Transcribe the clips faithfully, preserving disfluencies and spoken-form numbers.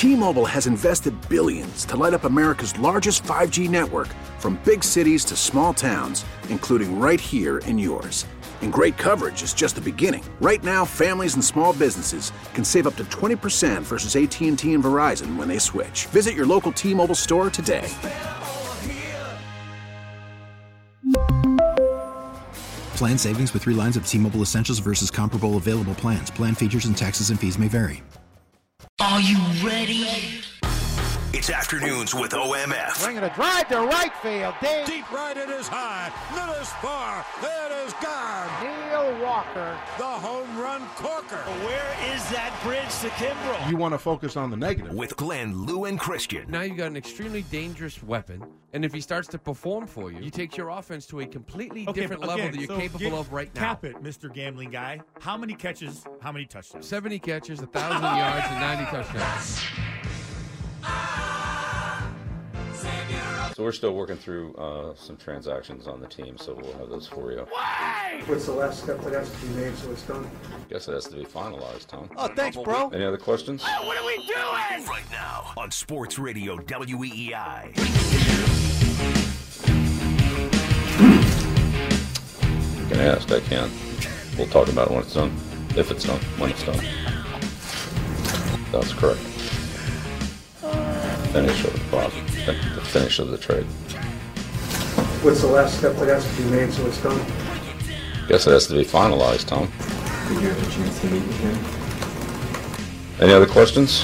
T-Mobile has invested billions to light up America's largest five G network, from big cities to small towns, including right here in yours. And great coverage is just the beginning. Right now, families and small businesses can save up to twenty percent versus A T and T and Verizon when they switch. Visit your local T-Mobile store today. Plan savings with three lines of T-Mobile Essentials versus comparable available plans. Plan features and taxes and fees may vary. Are you ready? It's Afternoons with O M F. Bringing a drive to right field. Deep, Deep right, it is high. It is far. It is gone. Neil Walker. The home run corker. Where is that bridge to Kimbrel? You want to focus on the negative. With Glenn, Lou, and Christian. Now you got an extremely dangerous weapon, and if he starts to perform for you, you take your offense to a completely okay, different again, level that you're so capable get, of right now. Cap it, Mister Gambling Guy. How many catches, how many touchdowns? seventy catches, one thousand yards, and ninety touchdowns. So we're still working through uh, some transactions on the team, so we'll have those for you. What's the last step that has to be made so it's done? Guess it has to be finalized, Tom. Oh, thanks, bro. Any other questions? Oh, what are we doing? Right now on Sports Radio W E E I. You can ask, I can't. We'll talk about it when it's done. If it's done, when it's done. That's correct. Finish of the process. The finish of the trade. What's the last step that has to be made so it's done? Guess it has to be finalized, Tom. Did you have a chance to meet with him? Any other questions?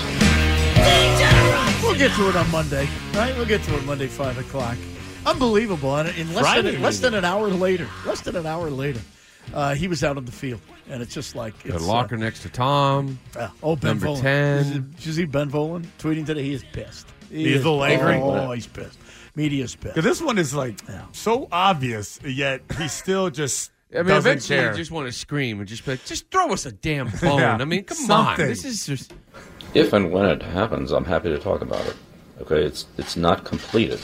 We'll get to it on Monday, right? We'll get to it Monday, five o'clock. Unbelievable. And in less, Friday, than, less than an hour later, less than an hour later, uh, he was out on the field. And it's just like... The it's, locker uh, next to Tom. Uh, oh, Ben Number Volen. ten. Did you see Ben Volen tweeting today? He is pissed. He He's is, a little angry? Oh, he's pissed. Media's pissed. Because this one is like Yeah. so obvious, yet he still just I mean, doesn't eventually care. you just want to scream and just be like, just throw us a damn bone. Yeah, I mean, come something. on. This is just... If and when it happens, I'm happy to talk about it. Okay, it's it's not completed.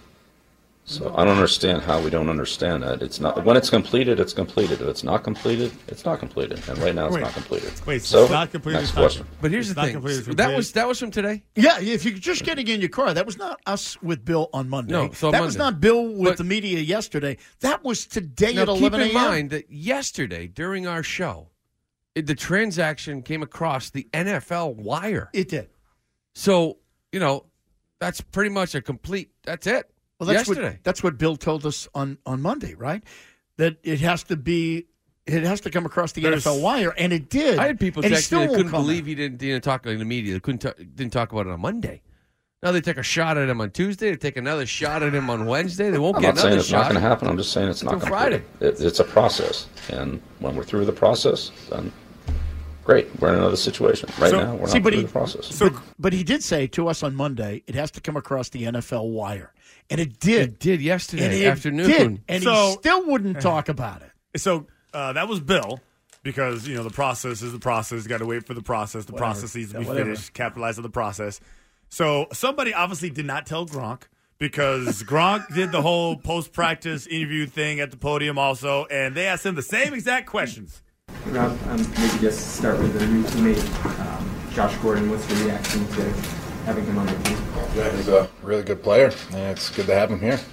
So I don't understand how we don't understand that. It's not when it's completed, it's completed. If it's not completed, it's not completed. And right now, it's Wait. not completed. Wait, so it's not completed, next it's not- question. But here's It's the not thing. completed, it's That completed. was, that was from today? Yeah, if you're just getting in your car, that was not us with Bill on Monday. No, so that was Monday. not Bill with But- the media yesterday. That was today Now, at keep eleven in a.m. mind that yesterday, during our show, it, the transaction came across the N F L wire. It did. So, you know, that's pretty much a complete, that's it. Well, that's yesterday. what that's what Bill told us on, on Monday, right? That it has to be, it has to come across the There's- N F L wire, and it did. I had people and he text still me that won't couldn't comment. believe he didn't, didn't talk in the media. They couldn't talk, didn't talk about it on Monday. Now they take a shot at him on Tuesday. They take another shot at him on Wednesday. They won't I'm get not saying another it's shot. not going to happen. I'm just saying it's not Until completed. It, it's a process, and when we're through the process, then great. We're in another situation. Right So- now, we're See, not but through he- the process. So, But, but he did say to us on Monday, it has to come across the N F L wire, and it did. It did yesterday and it afternoon. did, and So- he still wouldn't talk about it. so uh, that was Bill, because you know the process is the process. Got to wait for the process. The Whatever. process needs to Yeah, be whatever. finished. Capitalize on the process. So somebody obviously did not tell Gronk, because Gronk did the whole post-practice interview thing at the podium also, and they asked him the same exact questions. Rob, um, maybe just start with the new teammate, um, Josh Gordon. What's your reaction to having him on the team? Yeah, he's a really good player, and it's good to have him here.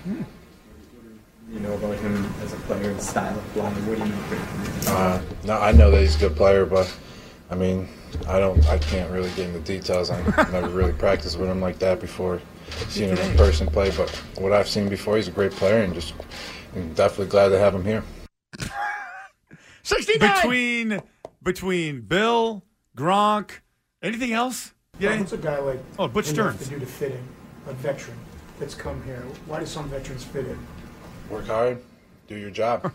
You know about him as a player and style of play. What do you know? Uh, no, I know that he's a good player, but I mean, I don't, I can't really get into details. I never really practiced with him like that before, seeing him in person play. But what I've seen before, he's a great player, and just I'm definitely glad to have him here. sixty-nine Between between Bill, Gronk, anything else? Yeah. What's a guy like Oh, Butch him have Stearns. to do to fit in? A veteran that's come here. Why do some veterans fit in? Work hard, do your job.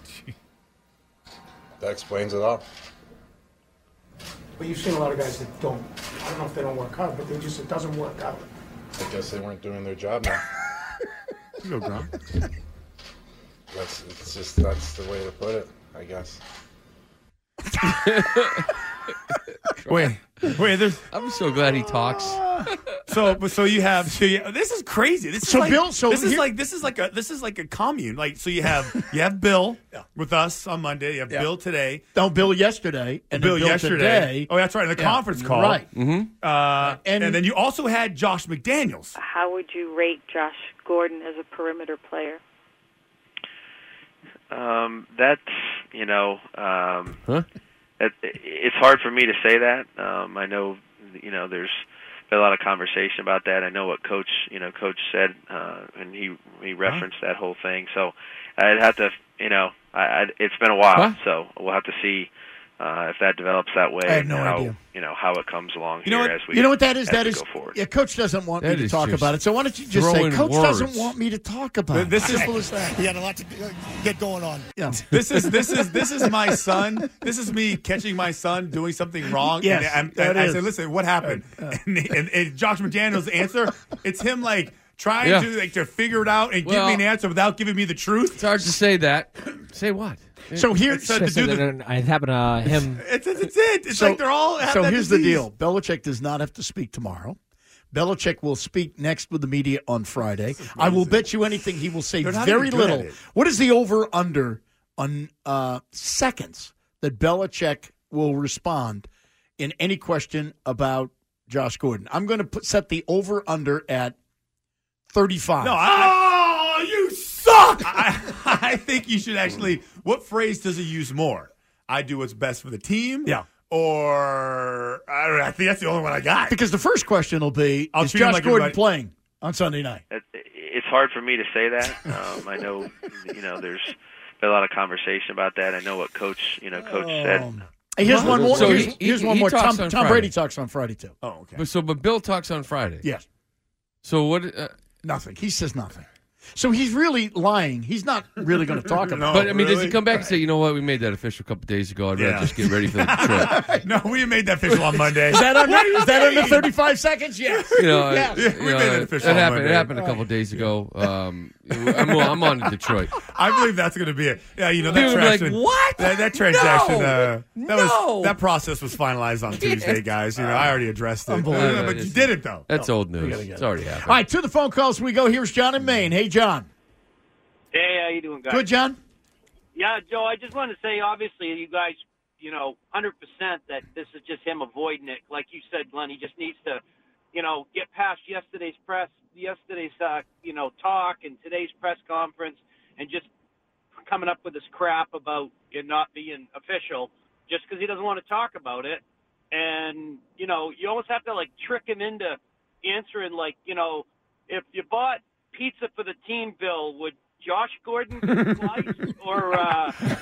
That explains it all. But you've seen a lot of guys that don't. I don't know if they don't work hard, but they just it doesn't work out. I guess they weren't doing their job now. You go, Gronk. That's it's just that's the way to put it, I guess. Wait, Wait, there's. I'm so glad he talks. So, but so you have. So you, this is crazy. This is So like, Bill- so this is here- like this is like a this is like a commune. Like so, you have you have Bill with us on Monday. You have Yeah. Bill today. No, Bill yesterday, and Bill then Bill yesterday. today. Oh, that's right. In the Yeah. conference call, Right. Mm-hmm. Uh, and, And- then you also had Josh McDaniels. How would you rate Josh Gordon as a perimeter player? Um, that's, you know, um, Huh? it, it's hard for me to say that. Um, I know, you know, there's been a lot of conversation about that. I know what Coach, you know, Coach said, uh, and he he referenced that whole thing. So I'd have to, you know, I, I, it's been a while, Huh? so we'll have to see uh, if that develops that way. I have and no how, idea. You know how it comes along You know here what? as we You know what that is? as That we is. go forward. Yeah, Coach doesn't want That me to is talk just about it. So why don't you just say, throwing Coach words. doesn't want me to talk about it? This is- Simple as that. He had a lot to get going on. Yeah. This is this is this is my son. This is me catching my son doing something wrong. Yes, and, and, that I is. said, "Listen, what happened?" And, and, and Josh McDaniels' answer, it's him like trying Yeah. to like to figure it out and give Well- me an answer without giving me the truth. It's hard to say that. Say what? So here, It's, uh, to do the- I happened to him. It's, it's, it's it. It's so, like they're all. Have so that here's disease. the deal: Belichick does not have to speak tomorrow. Belichick will speak next with the media on Friday. I will bet you anything he will say They're not very even good at little. it. What is the over under on uh, seconds that Belichick will respond in any question about Josh Gordon? I'm going to put, set the over under at thirty-five. No, I, oh, you suck. I, I think you should actually. What phrase does he use more? I do what's best for the team. Yeah. Or I, don't know, I think that's the only one I got. Because the first question will be: I'll Is treat him Josh like Gordon everybody- playing on Sunday night? It, it's hard for me to say that. Um, I know, you know, there's been a lot of conversation about that. I know what Coach, you know, Coach said. Hey, here's one more. So here's he- here's he- one he more. talks Tom, on Tom Friday. Brady talks on Friday too. Oh, okay. But so, but Bill talks on Friday. Yes. So what? Uh, Nothing. He says nothing. So he's really lying. He's not really going to talk about but it. I mean, does he really? come back and say, you know what? We made that official a couple days ago. I'd rather Yeah. just get ready for the Detroit. No, we made that official on Monday. Is that under, is that under thirty-five seconds? Yes. You know, Yes. I- Yeah, you we know, made it it, official it on happened. Monday. It happened a couple days ago. Um, I'm, well, I'm on to Detroit. I believe that's going to be it. Yeah, you know that People would be like, transaction. "What? That, that transaction. No! uh, that No! was that process was finalized on Tuesday, guys. You know, I already addressed it. Unbelievable. Uh, but you did it though. That's old gotta news. get It's it. already happened. All right, to the phone calls we go. Here's John in Maine. Hey, John. Hey, how you doing, guys? Good, John? Yeah, Joe, I just want to say, obviously, you guys, you know, one hundred percent that this is just him avoiding it. Like you said, Glenn, he just needs to, you know, get past yesterday's press, yesterday's, uh, you know, talk and today's press conference and just coming up with this crap about it not being official just because he doesn't want to talk about it. And, you know, you almost have to, like, trick him into answering, like, you know, if you bought pizza for the team, Bill, would Josh Gordon get sliced or, uh, you know,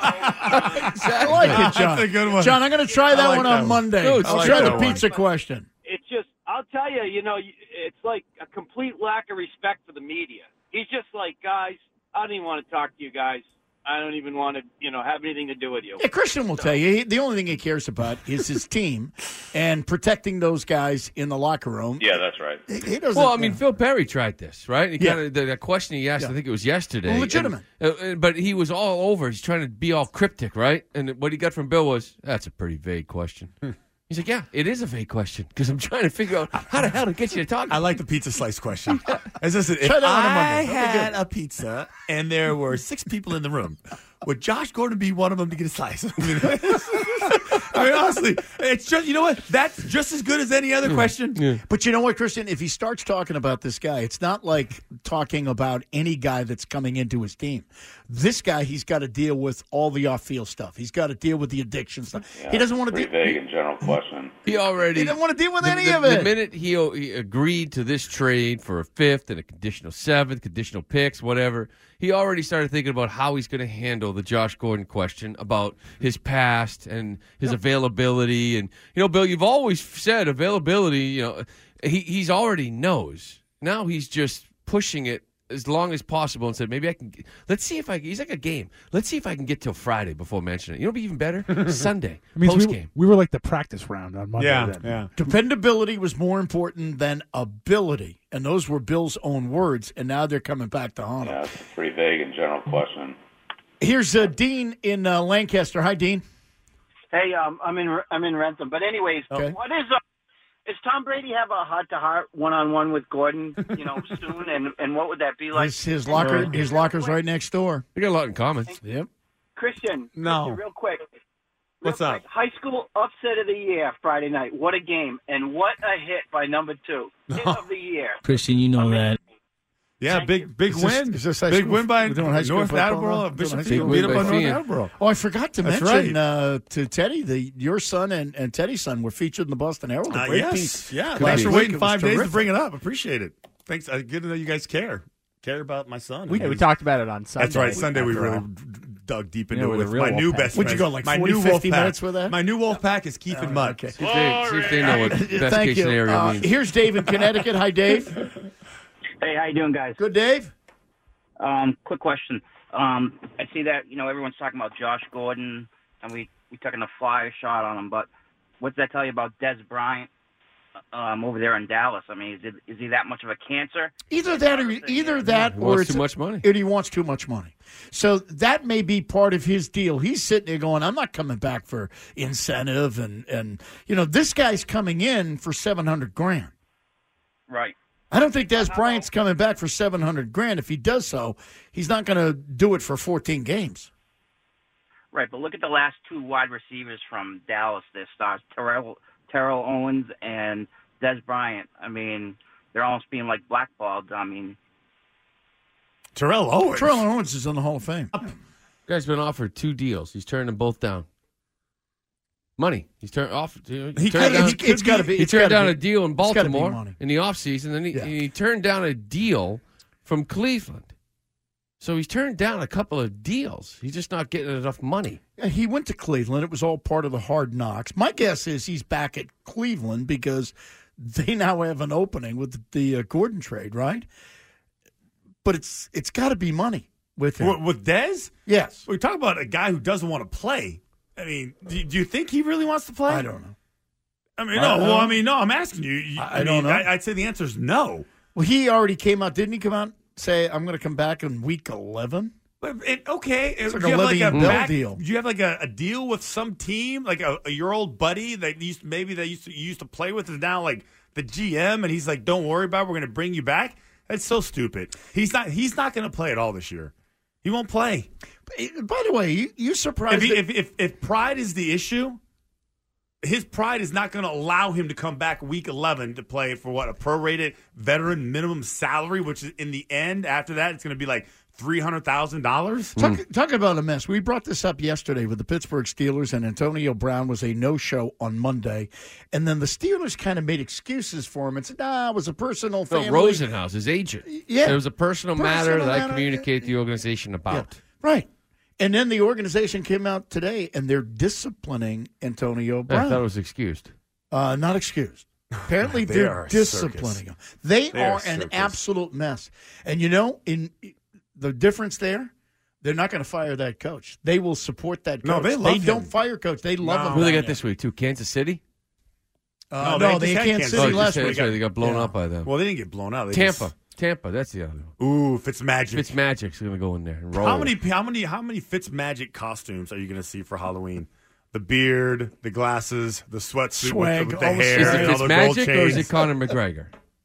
uh, I like it, John. That's a good one. John, I'm going to try that I like one that on one. Monday. No, it's I'll like try that the one. pizza question. it's just, I'll tell you, you know, it's like a complete lack of respect for the media. He's just like, guys, I don't even want to talk to you guys. I don't even want to, you know, have anything to do with you. Yeah, Christian will tell you he, the only thing he cares about is his team and protecting those guys in the locker room. Yeah, that's right. He, he doesn't. Well, I mean, uh, Phil Perry tried this, right? He Yeah. kinda, the, the question he asked, Yeah. I think it was yesterday. Well, legitimate. And, uh, uh, but he was all over. He's trying to be all cryptic, right? And what he got from Bill was, that's a pretty vague question. He's like, yeah, it is a vague question because I'm trying to figure out how the hell to get you to talk. I like the pizza slice question. As I said, if Try that on a I Monday. That'll be had a pizza and there were six people in the room, would Josh Gordon be one of them to get a slice? I mean, I mean, honestly, it's just, you know what? That's just as good as any other question. But you know what, Christian? If he starts talking about this guy, it's not like talking about any guy that's coming into his team. This guy, he's got to deal with all the off-field stuff. He's got to deal with the addiction stuff. Yeah, he doesn't want to pretty deal. vague and general question. He already He doesn't want to deal with the, any the- of it. The minute he, he agreed to this trade for a fifth and a conditional seventh, conditional picks, whatever, he already started thinking about how he's going to handle the Josh Gordon question about his past and his availability. And, you know, Bill, you've always said availability, you know, he he's already knows. Now he's just pushing it as long as possible and said, maybe I can, let's see if I, he's like a game. Let's see if I can get till Friday before mentioning it. You know, what'd be even better? Sunday, I mean, post we, game. we were like the practice round on Monday. Yeah, then. yeah. Dependability was more important than ability, and those were Bill's own words. And now they're coming back to haunt him. Yeah, it's a pretty vague and general question. Here's uh, Dean in uh, Lancaster. Hi, Dean. Hey, um, I'm in I'm in Rentham. But anyways, Okay. what is uh, is Tom Brady have a heart to heart one on one with Gordon? You know, soon, and and what would that be like? His, his locker, his locker's right next door. We got a lot in common. Yep. Christian, No. Christian, real quick. What's Real up? quick, high school upset of the year Friday night. What a game, and what a hit by number two. Hit of the year. Christian, you know that. Yeah, big big Is this- win. is this high big school- win by we're doing high school North football now? Attleboro. Doing high Bishop school Field beat up football. on North Fiend. Attleboro. Oh, I forgot to That's mention right. uh, to Teddy, the your son and, and Teddy's son were featured in the Boston Herald. A Uh, great yes, piece. yeah. Last Thanks for week. waiting It was five days to terrific. bring it up. Appreciate it. Thanks. I good to know you guys care. Care about my son. We, we talked about it on Sunday. That's right. Sunday we after really all. d- dug deep You into know, it with with a real my new Wolfpack. best Would friend. you go, like my forty, new fifty Wolfpack. minutes with that? My new Wolfpack is Keith and Mud. Okay. See if they, see if they know what best Thank case you. scenario Uh, means. here's Dave in Connecticut. Hi, Dave. Hey, how you doing, guys? Good, Dave. Um, quick question. Um, I see that you know everyone's talking about Josh Gordon, and we we taking a flyer shot on him. But what's that tell you about Des Bryant um, over there in Dallas? I mean, is it is he that much of a cancer? Either that, or either that, He or wants it's too much money. Or he wants too much money. So that may be part of his deal. He's sitting there going, "I'm not coming back for incentive," and and you know this guy's coming in for seven hundred grand. Right. I don't think Des Bryant's coming back for seven hundred grand. If he does so, he's not going to do it for fourteen games. Right, but look at the last two wide receivers from Dallas. Their stars, Terrell Terrell Owens and Des Bryant. I mean, they're almost being like blackballed. I mean, Terrell Owens. Terrell Owens is in the Hall of Fame. Guy's been offered two deals. He's turned them both down. Money. He's turned off. He He turned could- down, it's- it's gotta be- He it's turned gotta down be- a deal in it's gotta be Baltimore money. in the offseason, and he, Yeah. he turned down a deal from Cleveland. So he's turned down a couple of deals. He's just not getting enough money. Yeah, he went to Cleveland. It was all part of the hard knocks. My guess is he's back at Cleveland because they now have an opening with the uh, Gordon trade, right? But it's it's got to be money with him. With, with Dez? Yes. We talk about a guy who doesn't want to play. I mean, do, do you think he really wants to play? I don't know. I mean, I no. don't Well, know. I mean, no. I'm asking you. you- I I, don't mean, know. I, I'd say the answer is no. Well, he already came out, didn't he? Come out and say, "I'm going to come back in week eleven." But it, okay, It's do like you a have like a Le'Veon Bell back, deal. Do you have like a, a deal with some team, like a, a your old buddy that used maybe that used to, you used to play with is now like the G M, and he's like, "Don't worry about it, we're going to bring you back." That's so stupid. He's not. He's not going to play at all this year. He won't play. By the way, you, you surprised If, he, that- if, if if pride is the issue, his pride is not going to allow him to come back week eleven to play for what a prorated veteran minimum salary, which is in the end after that it's going to be like three hundred thousand dollars. Talk, talk about a mess. We brought this up yesterday with the Pittsburgh Steelers, and Antonio Brown was a no-show on Monday. And then the Steelers kind of made excuses for him and said, nah, it was a personal No, family. Rosenhaus, his agent. Yeah. It was a personal, matter Personal that I matter. communicated to the organization about. Right. And then the organization came out today, and they're disciplining Antonio I Brown. thought it was excused. Uh, not excused. Apparently, They they're are a disciplining circus. him. They, They are are a an circus. absolute mess. And you know, in the difference there, they're not going to fire that coach. They will support that coach. No, they love him. don't fire coach. They love him. Who they down got this week, too? Kansas City? Uh, no, they just had had Kansas Oh, City just last said- week. that's right, they got blown Yeah. up by them. Well, they didn't get blown out. They Tampa. just- Tampa, that's the other one. Ooh, Fitzmagic. Fitzmagic's going to go in there and roll. How many? How many? How many Fitzmagic costumes are you going to see for Halloween? The beard, the glasses, the sweatsuit Swag, with the, with the all the hair, Is it and all the gold Fitzmagic or is chains. it Conor McGregor?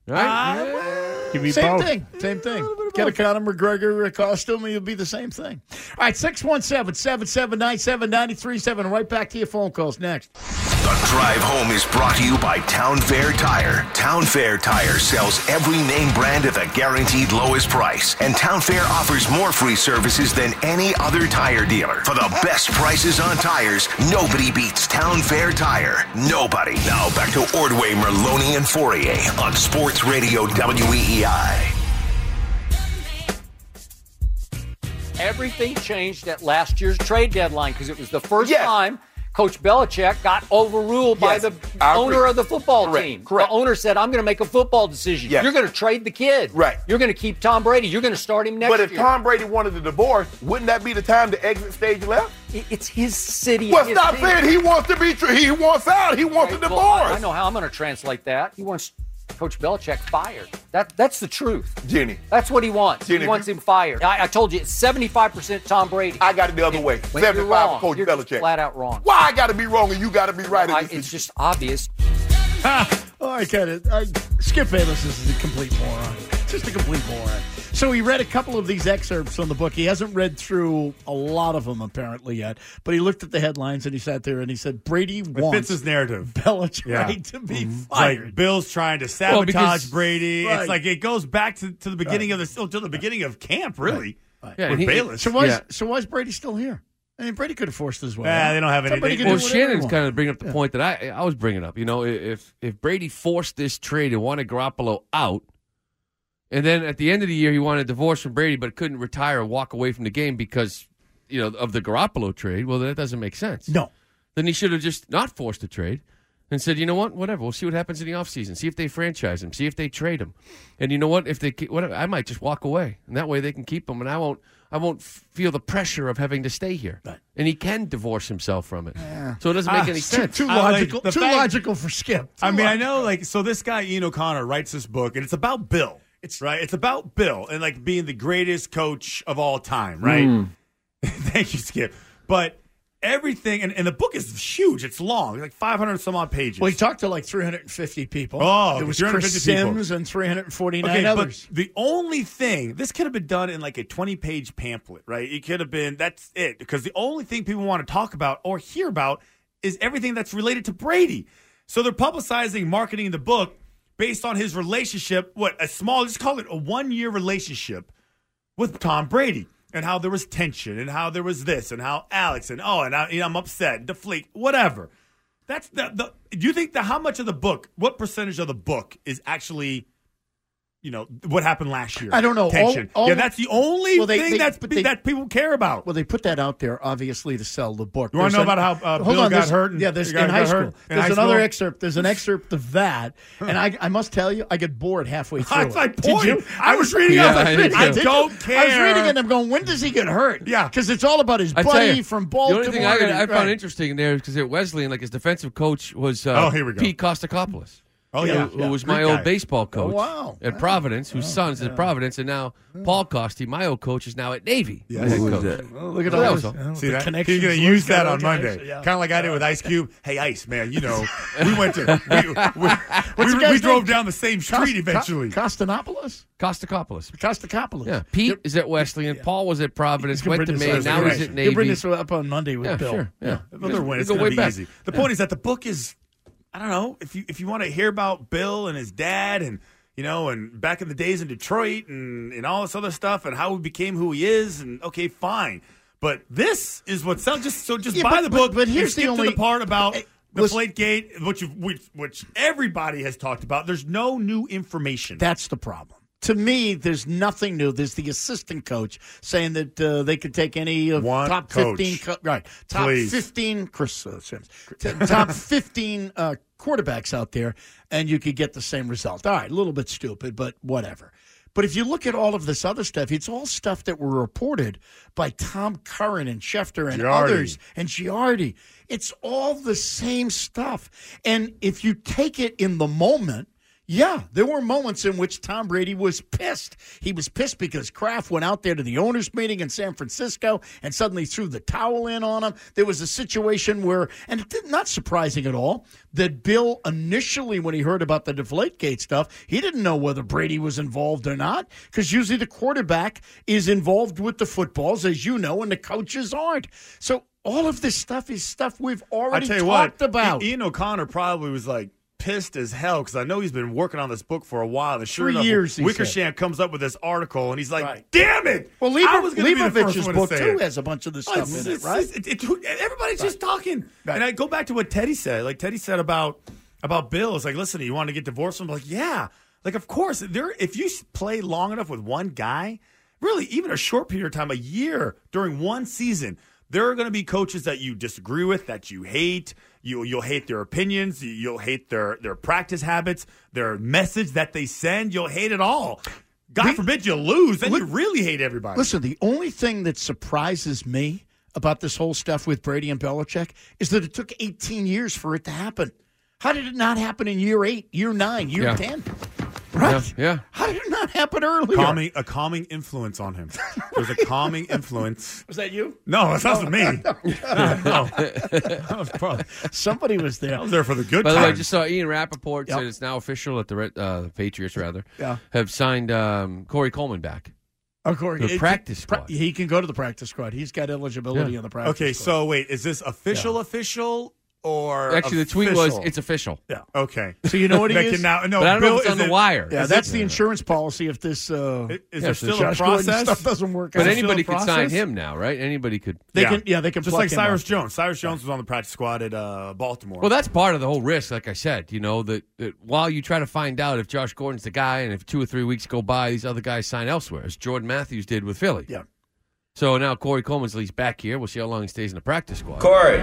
Right? Give me same thing. Same thing. Get a Conor McGregor costume, and you'll be the same thing. All right, six one seven, seven seven nine, seven nine three seven. Right back to your phone calls next. The Drive Home is brought to you by Town Fair Tire. Town Fair Tire sells every name brand at the guaranteed lowest price. And Town Fair offers more free services than any other tire dealer. For the best prices on tires, nobody beats Town Fair Tire. Nobody. Now back to Ordway, Merloni, and Fourier on Sports Radio W E E I. Everything changed at last year's trade deadline because it was the first time Coach Belichick got overruled Yes, by the I agree. owner of the football Correct, team. correct. The owner said, I'm going to make a football decision. Yes. You're going to trade the kid. Right. You're going to keep Tom Brady. You're going to start him next But if year. Tom Brady wanted a divorce, wouldn't that be the time to exit stage left? It's his city. Well, his stop team. saying he wants to be. He wants out. He wants a Well, divorce. I, I know how I'm going to translate that. He wants Coach Belichick fired. That That's the truth. Jenny. That's what he wants. Jenny, he wants him fired. I, I told you, it's seventy-five percent Tom Brady. I got it the other way. Wait, seventy-five you're wrong. for Coach You're Belichick. flat out wrong. Why I got to be wrong and you got to be right? I, it's just obvious. Oh, I get it. I, Skip Bayless is a complete moron. Just a complete moron. So he read a couple of these excerpts from the book. He hasn't read through a lot of them apparently yet, but he looked at the headlines and he sat there and he said, Brady It wants fits his narrative. Belichick Yeah. to be It's fired. like Bill's trying to Well, sabotage because- Brady. Right. It's like it goes back to, to the beginning of the still to the beginning of camp, really. Right. Yeah, with he- Bayless. So why, Yeah. is, so why is Brady still here? I mean, Brady could have forced his way. Nah, out. they don't have any- Somebody they- can Well, do whatever they Shannon's want. kind of bringing up the point that I I was bringing up. You know, if if Brady forced this trade and wanted Garoppolo out, and then at the end of the year he wanted a divorce from Brady but couldn't retire or walk away from the game because, you know, of the Garoppolo trade, well, that doesn't make sense. No. Then he should have just not forced the trade and said, you know what, whatever, we'll see what happens in the offseason. See if they franchise him. See if they trade him. And you know what, if they keep, whatever, I might just walk away. And that way they can keep him, and I won't I won't feel the pressure of having to stay here. Right. And he can divorce himself from it. Yeah. So it doesn't make Ah, any too- sense. Too I like logical. the too fact- logical for Skip. Too I mean, I logical. know, like, so this guy, Ian O'Connor, writes this book, and it's about Bill. It's right. It's about Bill and, like, being the greatest coach of all time, right? Mm. Thank you, Skip. But everything, and, and the book is huge. It's long, like five hundred some odd pages. Well, he talked to like three hundred fifty people. Oh, there was three hundred fifty Chris people. Sims and three hundred forty-nine Okay, others. but the only thing, this could have been done in like a twenty-page pamphlet, right? It could have been, that's it. Because the only thing people want to talk about or hear about is everything that's related to Brady. So they're publicizing, marketing the book based on his relationship, what, a small, let's call it a one-year relationship with Tom Brady. And how there was tension, and how there was this, and how Alex, and oh, and I, you know, I'm upset, deflate, whatever. That's the, the. Do you think that how much of the book, what percentage of the book is actually, you know, what happened last year? I don't know. Tension. All- all- yeah, that's the only Well, they- thing they- that's but they- that people care about. Well, they put that out there, obviously, to sell the book. You wanna There's know an- about how, uh, hold Bill on, got there's- hurt and- Yeah, there's the guy in high got school. hurt in There's high another school? excerpt. There's an excerpt of that, and I, I must tell you, I get bored halfway through. That's it. my Did point. you? I was reading. Yeah, I was like, I did I too. don't I was care. reading it, and I'm going, when does he get hurt? Yeah. Because it's all about his I tell buddy you, from the Baltimore. only thing I, got, I and- found right. interesting there because at Wesleyan, like his defensive coach was uh, Oh, here we go. Pete Kostakopoulos. Oh who, yeah, who yeah. was my Great old guy. baseball coach Oh, wow. at Wow. Providence, whose Oh, son's yeah. at Providence, and now Paul Costi, my old coach, is now at Navy. Yeah. the head Who coach. Well, look at So all that this. was all. uh, See the that? connections He's going to Luke's use that got on all Monday, guys. Yeah. kind of like I did with Ice Cube. Hey, Ice, man, you know, we went to we, we, What's the we, we guy's drove name? down the same street Cost- eventually. Co- Costinopoulos? Kostakopoulos. Costacopoulos. Yeah, Pete is at Wesleyan. Paul was at Providence. You can Went to bring this Maine. up. Now You'll he's at bring Navy. this up on Monday with Yeah, Bill. sure. Yeah, Another win. We It's go going way to be back. easy. The Yeah. point is that the book is, I don't know, if you if you want to hear about Bill and his dad and, you know, and back in the days in Detroit and, and all this other stuff and how he became who he is, and okay, fine. But this is what sounds just so just Yeah, buy but- the but- book. but and here's the skip only- to the part about Hey, the listen- Deflategate, which you which which everybody has talked about. There's no new information. That's the problem. To me, there's nothing new. There's the assistant coach saying that uh, they could take any of One top coach. fifteen, co- right? Top Please. fifteen, Chris uh, Sims, t- top fifteen uh, quarterbacks out there, and you could get the same result. All right, a little bit stupid, but whatever. But if you look at all of this other stuff, it's all stuff that were reported by Tom Curran and Schefter and Giardi. others and Giardi. It's all the same stuff. And if you take it in the moment, yeah, there were moments in which Tom Brady was pissed. He was pissed because Kraft went out there to the owners' meeting in San Francisco and suddenly threw the towel in on him. There was a situation where, and it did, not surprising at all, that Bill initially, when he heard about the Deflategate stuff, he didn't know whether Brady was involved or not, because usually the quarterback is involved with the footballs, as you know, and the coaches aren't. So all of this stuff is stuff we've I already tell you talked what, about. Ian O'Connor probably was like pissed as hell because I know he's been working on this book for a while. And sure Three enough, years, he Wickersham comes up with this article, and he's like, Right. "Damn it!" Well, I Leiber, was gonna be the first Leibovich's one to book, say too, it. has a bunch of this Oh, stuff it's- in it, it's- right? it- it- everybody's just talking. Right. And I go back to what Teddy said. Like Teddy said about about Bill. It's like, listen, you want to get divorced from him? Like, yeah. Like, of course. There, if you play long enough with one guy, really, even a short period of time, a year during one season, there are going to be coaches that you disagree with, that you hate. You, you'll hate their opinions. You- You'll hate their, their practice habits, their message that they send. You'll hate it all. God forbid you lose. Then you really hate everybody. Listen, the only thing that surprises me about this whole stuff with Brady and Belichick is that it took eighteen years for it to happen. How did it not happen in year eight, year nine, year Yeah. ten? Right? Yeah. yeah. How did it not happen earlier? Calming, a calming influence on him. There's a calming influence. Was that you? No, it wasn't me. No. no. That was probably, Somebody was there. I was there for the good By the way, I times. just saw Ian Rappaport Yep. said it's now official that the Red- uh, the Patriots rather Yeah. have signed um, Corey Coleman back. Of course, The it- practice pra- squad. He can go to the practice squad. He's got eligibility Yeah. on the practice Okay, squad. so wait, is this official official or Actually, the tweet was official? it's official. Yeah. Okay. So you know what he That is? can now, no, But I don't know Bill, if it's is on the it- wire. Yeah, is that's it- the insurance policy if this uh, Is Yeah, there so still a Josh Gordon process? stuff doesn't work But out. anybody still a could sign process? him now, right? Anybody could. They can, yeah, they can just pluck like him Cyrus up. Jones. Cyrus Jones was on the practice squad at uh, Baltimore. Well, that's part of the whole risk, like I said. You know that, that while you try to find out if Josh Gordon's the guy, and if two or three weeks go by, these other guys sign elsewhere, as Jordan Matthews did with Philly. Yeah. So now Corey Coleman's at least back here. We'll see how long he stays in the practice squad. Corey,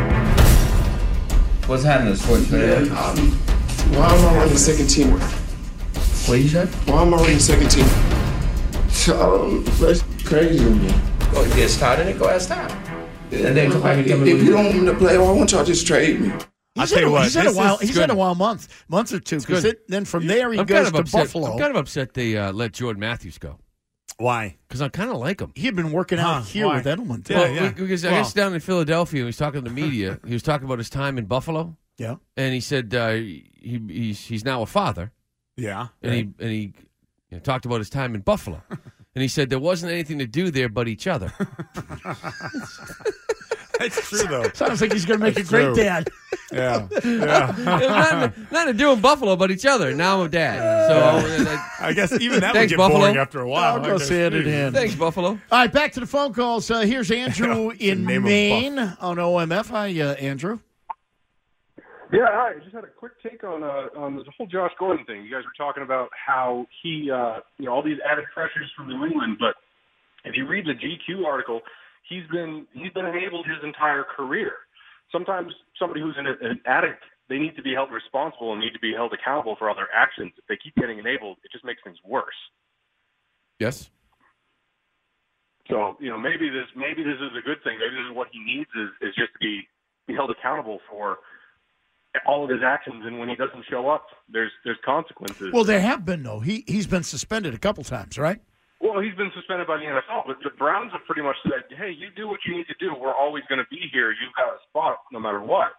what's happening, Sports Man, um, why am I running the second team? What you said? Why am I running the second team? So, that's crazy to me. Go get started and go ask Tom. And then come back and If, tell me if what you you don't want me to play, why won't y'all just trade me? I'll He's tell had you a- what, he's had a this while. is He's good. had a wild month, month or two. Because good. then from there he I'm goes kind of to upset. Buffalo. I'm kind of upset they uh, let Jordan Matthews go Why? because I kind of like him. He had been working out Huh, here why? with Edelman. Too. Yeah, Well, yeah. because I Well- guess down in Philadelphia, he was talking to the media. He was talking about his time in Buffalo, Yeah. and he said uh, he he's he's now a father, Yeah. and he and he you know, talked about his time in Buffalo, and he said there wasn't anything to do there but each other. It's true, though. Sounds like he's going to make That's a great true. dad. Yeah. It Yeah. was nothing, nothing to do in Buffalo but each other. Now I'm a dad. So uh, I guess even that Thanks, would get Buffalo. boring after a while. I'll go I guess. hand in hand. thanks, Buffalo. All right, back to the phone calls. Uh, here's Andrew in name of Maine on O M F. Hi, uh, Andrew. Yeah, hi. I just had a quick take on uh, on the whole Josh Gordon thing. You guys were talking about how he, uh, you know, all these added pressures from New England. But if you read the G Q article, he's been he's been enabled his entire career. Sometimes somebody who's an, an addict, they need to be held responsible and need to be held accountable for all their actions. If they keep getting enabled, it just makes things worse. Yes. So, you know, maybe this maybe this is a good thing. Maybe this is what he needs is, is just to be, be held accountable for all of his actions, and when he doesn't show up, there's there's consequences. Well, there have been, though. He, he's been suspended a couple times, right? Well, he's been suspended by the N F L, but the Browns have pretty much said, hey, you do what you need to do. We're always going to be here. You've got a spot no matter what.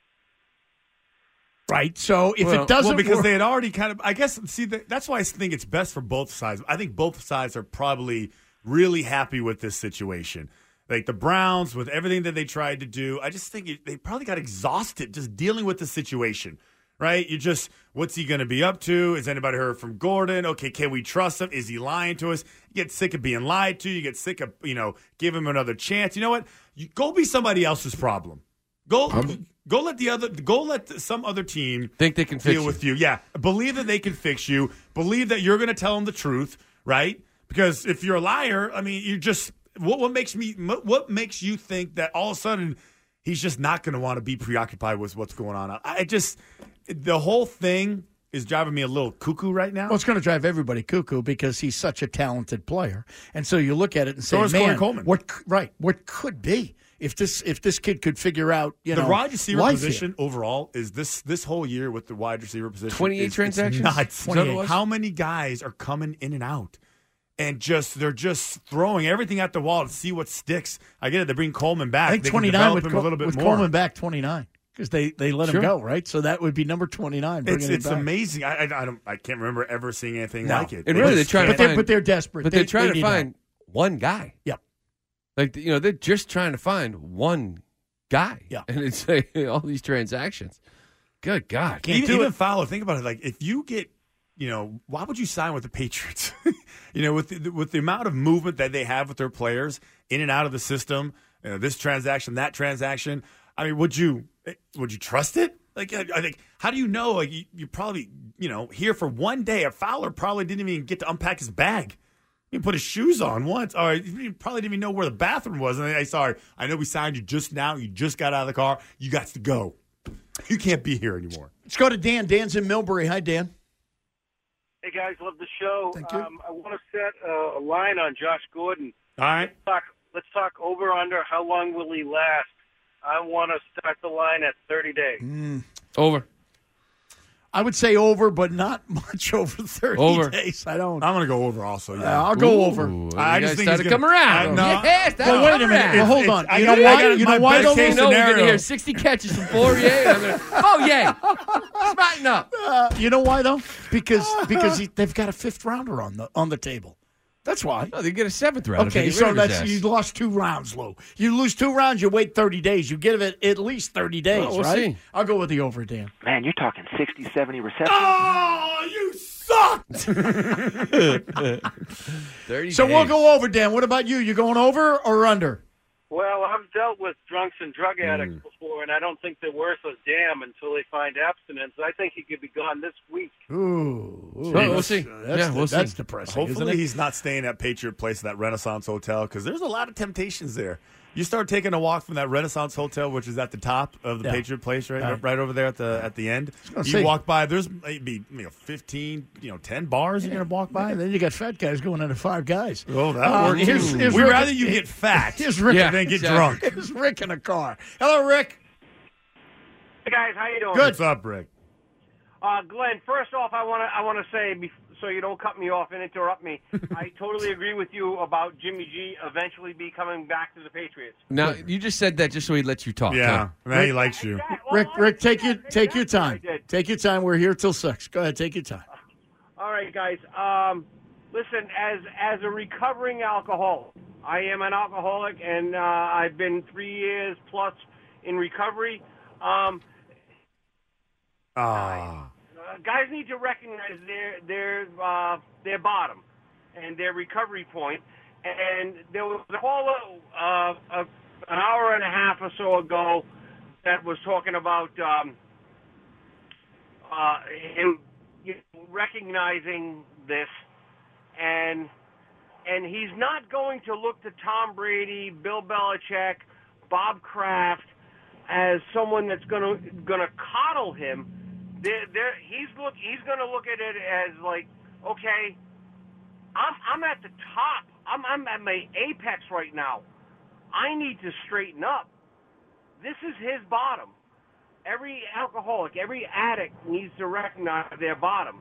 Right. So if well, it doesn't well, because work, they had already kind of, I guess, see, that, that's why I think it's best for both sides. I think both sides are probably really happy with this situation. Like the Browns, with everything that they tried to do, I just think it, they probably got exhausted just dealing with the situation, right? You just, what's he going to be up to? Is anybody heard from Gordon? Okay, can we trust him? Is he lying to us? You get sick of being lied to. You get sick of, you know, give him another chance. You know what? You go be somebody else's problem. Go, go let the other, go let some other team think they can fix deal you. with you. Yeah, believe that they can fix you. Believe that you're going to tell them the truth, right? Because if you're a liar, I mean, you just what what makes me what makes you think that all of a sudden he's just not going to want to be preoccupied with what's going on? I just the whole thing is driving me a little cuckoo right now. well, it's going to drive everybody cuckoo because he's such a talented player. And so you look at it and say, So is Corey man, Coleman. what c- right? What could be if this if this kid could figure out you the know wide receiver life position overall is this this whole year with the wide receiver position. twenty-eight is- it's transactions? nuts. Is that what it was? How many guys are coming in and out? And just they're just throwing everything at the wall to see what sticks. I get it. They bring Coleman back. I think They can twenty nine develop with, him Col- a little bit with more. Coleman back twenty nine because they they let Sure. him go right. So that would be number twenty nine. It's it's amazing. I, I I don't I can't remember ever seeing anything No. like it. And They really, they're just trying to but they're find, but they're desperate. But They- they're trying they to need find one guy. Yep. Like you know, they're just trying to find one guy. Yeah. And it's like, all these transactions. Good God. Can't even, even Fowler, think about it. Like if you get, you know, why would you sign with the Patriots? you know, with the, with the amount of movement that they have with their players in and out of the system, you know, this transaction, that transaction. I mean, would you would you trust it? Like, I, I think, how do you know? Like, you, you probably, you know, here for one day. A Fowler probably didn't even get to unpack his bag. He put his shoes on once. Or he probably didn't even know where the bathroom was. And I sorry, I know we signed you just now. You just got out of the car. You got to go. You can't be here anymore. Let's go to Dan. Dan's in Millbury. Hi, Dan. Hey, guys, love the show. Thank you. Um, I want to set uh, a line on Josh Gordon. All right. Let's talk, let's talk over under. How long will he last? I want to start the line at thirty days. Over. I would say over, but not much over thirty Over. days. I don't. I'm going to go over also. Yeah, Uh, I'll go over. I you just guys think started he's to come gonna- around. I- no, Yes, that's Well, wait a come minute. around. Well, hold on. I You got- know I why? got You my know why? best though? case You know we're going to scenario. hear sixty catches from Poirier. And I'm gonna, oh, yay. Smarten up. Uh, you know why though? Because because he, they've got a fifth rounder on the on the table. That's why. No, they get a seventh round. if they Okay, get so rid of his that's ass. you lost two rounds, Lou. You lose two rounds, you wait thirty days. You give it at least thirty days, Well, we'll right? see. I'll go with the over, Dan. Man, you're talking sixty, seventy receptions. Oh, you sucked. thirty So we'll days. go over, Dan. What about you? You going over or under? Well, I've dealt with drunks and drug addicts Mm. before, and I don't think they're worth a damn until they find abstinence. I think he could be gone this week. Ooh, ooh, Well, we'll that's- see. That's, Yeah, we'll see. that's depressing. Hopefully isn't it? he's not staying at Patriot Place, that Renaissance Hotel, because there's a lot of temptations there. You start taking a walk from that Renaissance Hotel, which is at the top of the Yeah. Patriot Place, right, Right. right over there at the at the end. gonna You say- walk by, there's maybe you know fifteen, you know, ten bars you're gonna walk by. And then you got fat guys going into five guys. Oh, that Uh, works. here's- too. here's We'd Rick- rather you get fat Here's Rick. Yeah, than get exactly. drunk. Here's Rick in a car. Hello, Rick. Hey guys, how you doing? Good. What's up, Rick? Uh, Glenn, first off, I want to I want to say, bef- so you don't cut me off and interrupt me, I totally agree with you about Jimmy G eventually be coming back to the Patriots. Now, you just said that just so he lets you talk. Yeah, huh? now he likes you. Rick, Rick, take your take your time. I did. Take your time. We're here till six. Go ahead, take your time. All right, guys. Um, listen, as as a recovering alcoholic, I am an alcoholic, and uh, I've been three years plus in recovery. Um, Ah, uh, guys need to recognize their their uh, their bottom and their recovery point. And there was a caller uh, a, an hour and a half or so ago that was talking about um, uh, him you know, recognizing this, and and he's not going to look to Tom Brady, Bill Belichick, Bob Kraft as someone that's going to going to coddle him. They're, they're, he's look he's going to look at it as like, okay, I'm I'm at the top. I'm I'm at my apex right now. I need to straighten up. This is his bottom. Every alcoholic, every addict needs to recognize their bottom.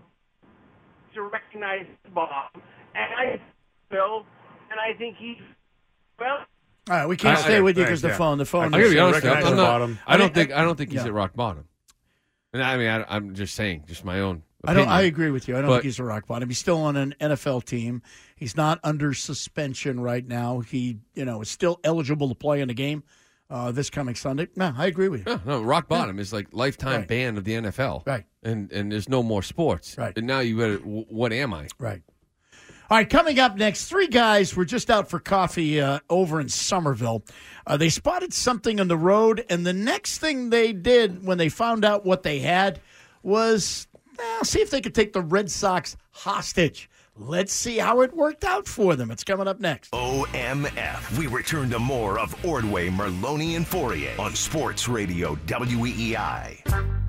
To recognize his bottom, and I Bill, and I think he's well. All right, we can't I- stay okay, with you because thanks, the yeah. phone. The phone. I'm gonna be honest. Recognize I'm the not, bottom. I don't I- think I don't think he's yeah. at rock bottom. And I mean, I, I'm just saying, just my own. I don't. opinion. I agree with you. I don't But- think he's a rock bottom. He's still on an N F L team. He's not under suspension right now. He, you know, is still eligible to play in the game uh, this coming Sunday. No, I agree with you. No, no, rock bottom is like lifetime Right. ban of the N F L. Right. And and there's no more sports. Right. And now you got to, what am I? Right. All right, coming up next, three guys were just out for coffee uh, over in Somerville. Uh, they spotted something on the road, and the next thing they did when they found out what they had was well, see if they could take the Red Sox hostage. Let's see how it worked out for them. It's coming up next. O M F. We return to more of Ordway, Merloni, and Fourier on Sports Radio W E E I.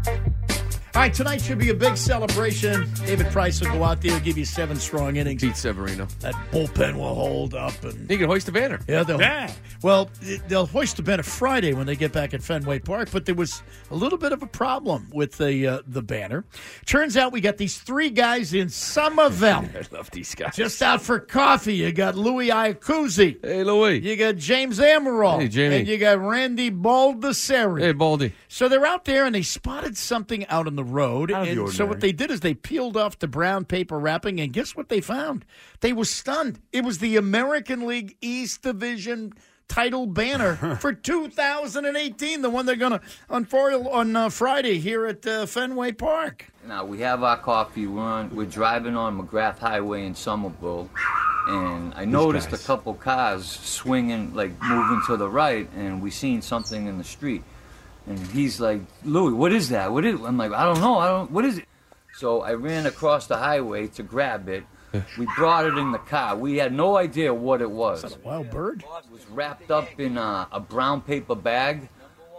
All right, tonight should be a big celebration. David Price will go out there and give you seven strong innings. Pete Severino. That bullpen will hold up. And He can hoist a banner. yeah, they'll, Yeah. well, they'll hoist the banner Friday when they get back at Fenway Park, but there was a little bit of a problem with the uh, the banner. Turns out we got these three guys in Somerville. I love these guys. Just out for coffee. You got Louis Iacuzzi. Hey, Louis. You got James Amaral. Hey, Jamie. And you got Randy Baldessari. Hey, Baldy. So they're out there and they spotted something out on the road. Out of the And so ordinary. what they did is they peeled off the brown paper wrapping, and guess what they found? They were stunned. It was the American League East Division title banner for two thousand eighteen, the one they're going to unfurl on uh, Friday here at uh, Fenway Park. Now, we have our coffee. We're, on, we're driving on McGrath Highway in Somerville, and I noticed guys. a couple cars swinging, like moving to the right, and we seen something in the street. And he's like, Louis, what is that? What is? I'm like, I don't know. I don't. What is it? So I ran across the highway to grab it. We brought it in the car. We had no idea what it was. Is that a wild bird? It was wrapped up in a, a brown paper bag.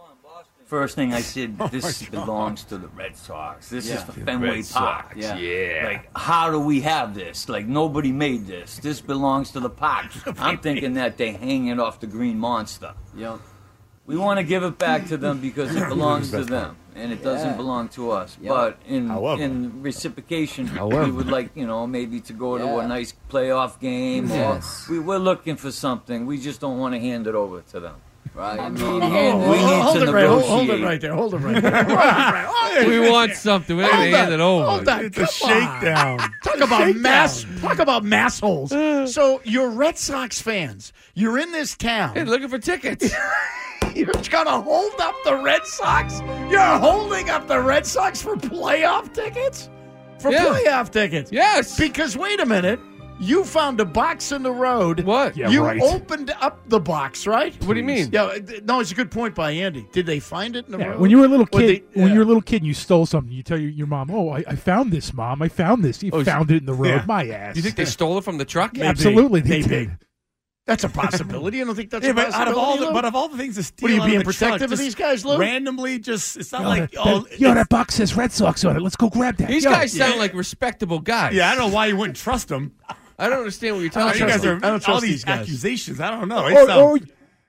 First thing I said, this belongs to the Red Sox. This is for Fenway Red Park. Sox, yeah. Like, how do we have this? Like, nobody made this. This belongs to the park. I'm thinking that they hang it off the Green Monster. Yep. We want to give it back to them because it belongs to them. and it doesn't Yeah. belong to us. Yeah. But in However. in reciprocation, However. we would like, you know, maybe to go to Yeah. a nice playoff game. Yes. Or we, we're looking for something. We just don't want to hand it over to them. Right. I mean, Oh, hand we it- need hold to it right. Hold, hold it negotiate. right there. Hold it right there. Hold it right. Hold it We right want there. something. We're not Hold going to hand on. it over. Hold on. It's a Come on. shakedown. Talk about Shakedown. mass. Talk about mass holes. So you're Red Sox fans. You're in this town. Hey, looking for tickets. You're gonna hold up the Red Sox? You're holding up the Red Sox for playoff tickets? For Yeah. playoff tickets? Yes. Because wait a minute. You found a box in the road. What? Yeah, you right. opened up the box, right? What do you mean? Yeah, th- no, it's a good point by Andy. Did they find it in the Yeah, road? when you were a little Or kid, they- when yeah. you were a little kid, and you stole something. You tell your, your mom, "Oh, I, I found this, Mom. I found this." You Oh, found it in the road. yeah. My ass. Do you think they stole it from the truck? Yeah, absolutely, they Maybe. did. That's a possibility. You don't think that's Yeah, a but possibility? out of all the Lou? but of all the things to steal, What are you out of being the truck, protective of just these guys, Lou? Randomly, just it's not Yo, like that, oh, that, yo, it's- that box says Red Sox on it. Let's go grab that. These Yo. guys sound Yeah. like respectable guys. yeah. I don't know why you wouldn't trust them. I don't understand what you're Oh, talking you guys about. are I don't all trust these these guys. accusations. I don't know. Or- It's, um, or-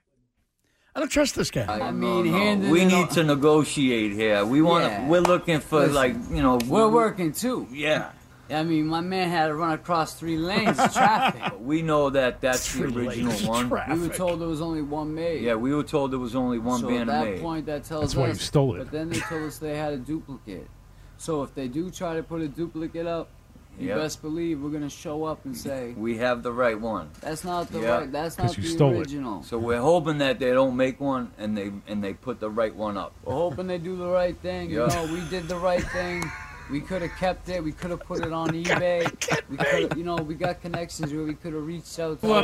I don't trust this guy. I No, mean, no. handing we it need o- to negotiate here. We want. Yeah. We're looking for Listen, like you know. We're working too. Yeah. I mean, my man had to run across three lanes of traffic. We know that that's the Three original lanes of one. traffic. We were told there was only one made. Yeah, we were told there was only one so banner at that made. point, that tells That's us. why you stole it. But then they told us they had a duplicate. So if they do try to put a duplicate up, you Yep. best believe we're gonna show up and say We have the right one. that's not the Yeah. right. That's 'Cause not you the stole it. original. So we're hoping that they don't make one and they and they put the right one up. We're hoping they do the right thing. You Yeah. know, we did the right thing. We could have kept it. We could have put it on eBay. We could, you know, we got connections where we could have reached out to. Oh, them.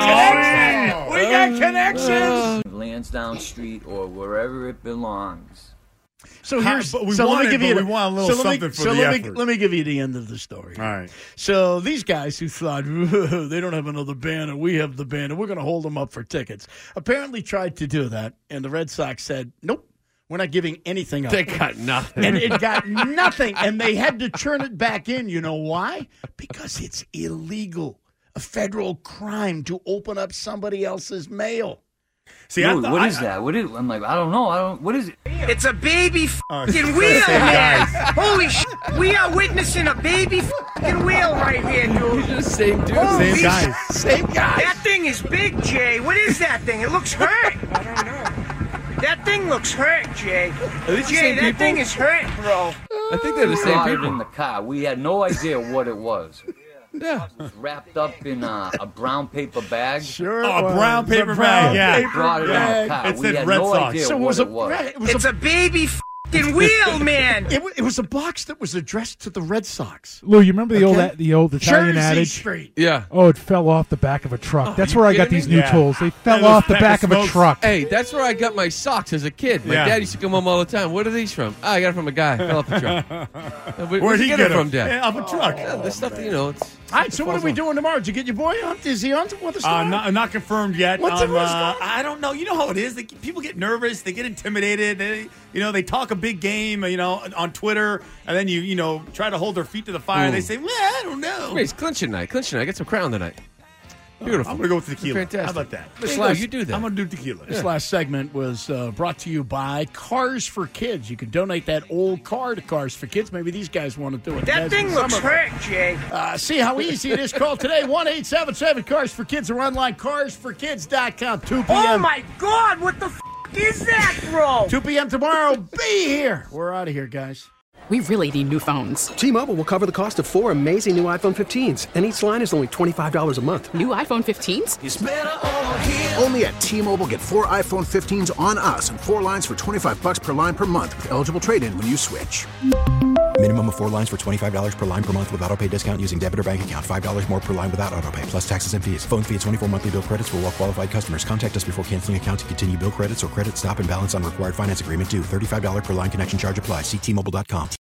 no, we got connections. Lansdowne Street or wherever it belongs. So How- here's but we so want let me it, give but you we the- want a little so let me- something for so the let me effort. let me give you the end of the story. all right. So these guys who thought they don't have another banner, we have the banner. We're going to hold them up for tickets. Apparently tried to do that, and the Red Sox said, "Nope, we're not giving anything up." They got nothing. And it got nothing, and they had to turn it back in. You know why? Because it's illegal, a federal crime to open up somebody else's mail. See, I Dude, thought- what I- is that? What is? I'm like, I don't know. I don't. What is it? It's a baby Oh, fucking it's wheel, the same man. guys. Holy shit. We are witnessing a baby fucking wheel right here, dude. You're the same dude. Holy Same guys. shit. Same guy. That thing is big, Jay. What is that thing? It looks hurt. I don't know. That thing looks hurt, Jay. these the Jay, same that people? thing is hurt, bro. I think they're the We same got it people. in the car. We had no idea what it was. Yeah. It was wrapped up in a, a brown paper bag. Sure, Oh, a was. brown The paper brown bag, yeah. They paper brought it in bag. the car. It we said had Red no Sox. idea So it what was a, it was. it was It's a a baby fucking wheel, man. It, wa- it was a box that was addressed to the Red Sox. Lou, you remember the old Okay. the old Italian Jersey adage? Street. Yeah. Oh, it fell off the back of a truck. That's you where I got kidding these me? new Yeah. tools. They fell That was off the pack back of of a smokes. truck. Hey, that's where I got my socks as a kid. My Yeah. dad used to come home all the time. Where are these from? Oh, I got it from a guy. Fell off the truck. Uh, where- Where'd Where'd he you get, get it him? from, Dad? Yeah, off a truck. Yeah, the stuff that, you know, it's. All right, so what are we doing tomorrow? Did you get your boy on? Is he on with us Uh, tomorrow? not, not confirmed yet. What's the- Um, what's uh, going I don't know. You know how it is. They, people get nervous. They get intimidated. They, you know, they talk a big game. You know, on Twitter, and then you, you know, try to hold their feet to the fire. Mm. They say, "Well, I don't know." Wait, it's clinching night. Clinching night. Get some crown tonight. Beautiful. I'm gonna go with tequila. Fantastic. How about that? There you This go, last- you do that. I'm gonna do tequila. This last segment was uh, brought to you by Cars for Kids. You can donate that old car to Cars for Kids. Maybe these guys want to do it. That Guys, thing some looks of them. hurt, Jay. Uh, see how easy it is. Call today, one eight seven seven Cars for Kids, or online cars for kids dot com, two p.m. Oh, my God. What the f*** is that, bro? two p.m. tomorrow. Be here. We're out of here, guys. We really need new phones. T-Mobile will cover the cost of four amazing new iPhone fifteens, and each line is only twenty-five dollars a month. New iPhone fifteens? It's better over here. Only at T-Mobile, get four iPhone fifteens on us and four lines for twenty-five bucks per line per month with eligible trade-in when you switch. Minimum of four lines for twenty-five dollars per line per month with autopay discount using debit or bank account. five dollars more per line without autopay, plus taxes and fees. Phone fee at twenty-four monthly bill credits for well-qualified customers. Contact us before canceling account to continue bill credits or credit stop and balance on required finance agreement due. thirty-five dollars per line connection charge applies. See T Mobile dot com.